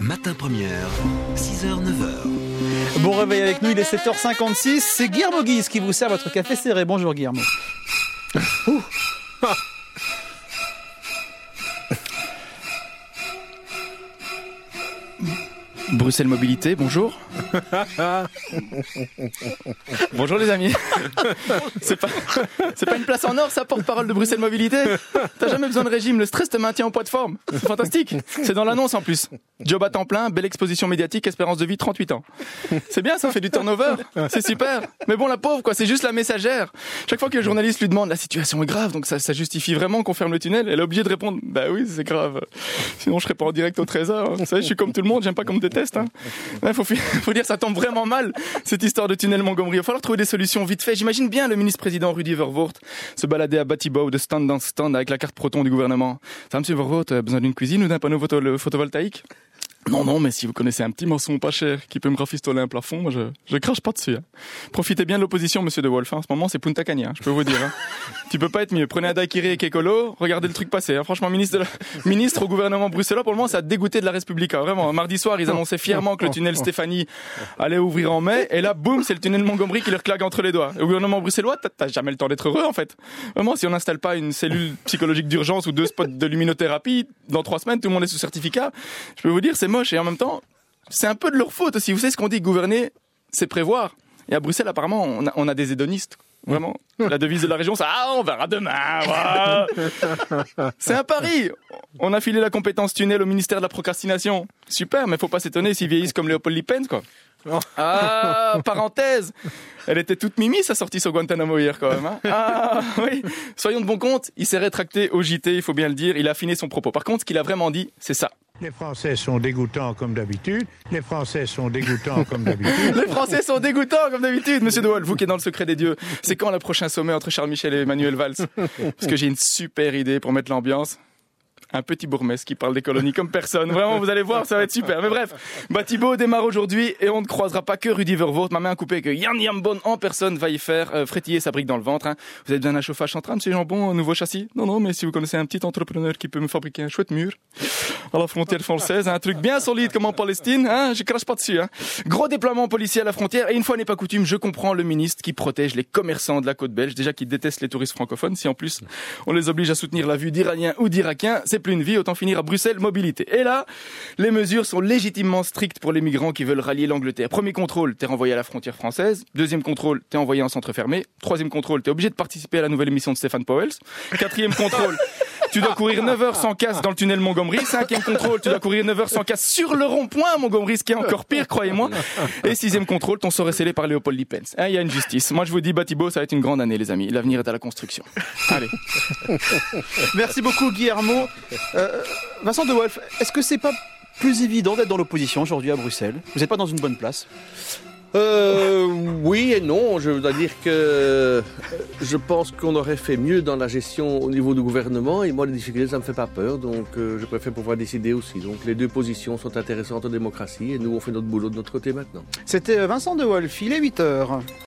Matin Première, 6h-9h. Bon réveil avec nous, il est 7h56. C'est Guillermo Guise qui vous sert votre café serré. Bonjour Guillermo. Bruxelles Mobilité, bonjour. Bonjour les amis. C'est pas une place en or, ça, porte-parole de Bruxelles Mobilité. T'as jamais besoin de régime, le stress te maintient en poids de forme. C'est fantastique. C'est dans l'annonce en plus. Job à temps plein, belle exposition médiatique, espérance de vie 38 ans. C'est bien, ça fait du turnover. C'est super. Mais bon, la pauvre, quoi, c'est juste la messagère. Chaque fois que le journaliste lui demande, la situation est grave, donc ça justifie vraiment qu'on ferme le tunnel, elle est obligée de répondre, bah oui, c'est grave. Sinon, je serais pas en direct au Trésor. Vous savez, je suis comme tout le monde, j'aime pas qu'on me déteste. Ouais, faut dire, ça tombe vraiment mal, cette histoire de tunnel Montgomery. Il va falloir trouver des solutions vite fait. J'imagine bien le ministre-président Rudy Verwoerd se balader à Batibo de stand en stand avec la carte Proton du gouvernement. Ça, monsieur Verwoerd, besoin d'une cuisine ou d'un panneau photovoltaïque? Non, mais si vous connaissez un petit maçon pas cher qui peut me rafistoler un plafond, moi je crache pas dessus. Profitez bien de l'opposition, monsieur De Wolf. En ce moment, c'est Punta Cana, je peux vous dire. Tu peux pas être mieux. Prenez un daiquiri et Kekolo, regardez le truc passer. Franchement, ministre au gouvernement bruxellois, pour le moment, ça a dégoûté de la Respublica. Vraiment, mardi soir, ils annonçaient fièrement que le tunnel Stéphanie allait ouvrir en mai, et là, boum, c'est le tunnel Montgomery qui leur claque entre les doigts. Et au gouvernement bruxellois, t'as jamais le temps d'être heureux, en fait. Vraiment, si on n'installe pas une cellule psychologique d'urgence ou 2 spots de luminothérapie, dans 3 semaines, tout le monde est sous certificat. Je peux vous dire, c'est moche, et en même temps, c'est un peu de leur faute aussi. Vous savez ce qu'on dit, gouverner, c'est prévoir. Et à Bruxelles, apparemment, on a des hédonistes. Vraiment. La devise de la région, c'est « Ah, on verra demain. Ouais. » C'est un pari. On a filé la compétence tunnel au ministère de la procrastination. Super, mais faut pas s'étonner s'ils vieillissent comme Léopold Lippens, quoi. Ah, parenthèse. Elle était toute mimi, sa sortie sur Guantanamo hier, quand même. Hein. Ah, oui. Soyons de bon compte, il s'est rétracté au JT, il faut bien le dire. Il a affiné son propos. Par contre, ce qu'il a vraiment dit, c'est ça. Les Français sont dégoûtants comme d'habitude. Les Français sont dégoûtants comme d'habitude. Les Français sont dégoûtants comme d'habitude, monsieur De Wolf, vous qui êtes dans le secret des dieux. C'est quand le prochain sommet entre Charles Michel et Manuel Valls? Parce que j'ai une super idée pour mettre l'ambiance. Un petit bourgmestre qui parle des colonies comme personne. Vraiment, vous allez voir, ça va être super. Mais bref, Batibo démarre aujourd'hui et on ne croisera pas que Rudy Verwoerd, ma main coupée, que Yann Yambon en personne va y faire frétiller sa brique dans le ventre. Hein. Vous avez besoin d'un chauffage central, monsieur Jambon, un nouveau châssis? Non, mais si vous connaissez un petit entrepreneur qui peut me fabriquer un chouette mur à la frontière française, un truc bien solide comme en Palestine, hein, je crache pas dessus. Hein. Gros déploiement policier à la frontière et une fois n'est pas coutume, je comprends le ministre qui protège les commerçants de la côte belge, déjà qui détestent les touristes francophones. Si en plus on les oblige à soutenir la vue d'Iraniens ou d'Irakiens, c'est plus une vie, autant finir à Bruxelles Mobilité. Et là, les mesures sont légitimement strictes pour les migrants qui veulent rallier l'Angleterre. Premier contrôle, t'es renvoyé à la frontière française. Deuxième contrôle, t'es envoyé en centre fermé. Troisième contrôle, t'es obligé de participer à la nouvelle émission de Stéphane Powell. Quatrième contrôle, tu dois courir 9 heures sans casse dans le tunnel Montgomery. Cinquième contrôle, tu dois courir 9 heures sans casse sur le rond-point Montgomery, ce qui est encore pire, croyez-moi. Et sixième contrôle, ton sort est scellé par Léopold Lippens. Il y a une justice. Moi, je vous dis, Batibo, ça va être une grande année, les amis. L'avenir est à la construction. Allez. Merci beaucoup, Guillermo. Vincent De Wolf, est-ce que c'est pas plus évident d'être dans l'opposition aujourd'hui à Bruxelles? Vous n'êtes pas dans une bonne place? Oui et non. Je dois dire que je pense qu'on aurait fait mieux dans la gestion au niveau du gouvernement. Et moi, les difficultés, ça me fait pas peur. Donc, je préfère pouvoir décider aussi. Donc, les deux positions sont intéressantes en démocratie. Et nous, on fait notre boulot de notre côté maintenant. C'était Vincent De Wolf, il est 8h.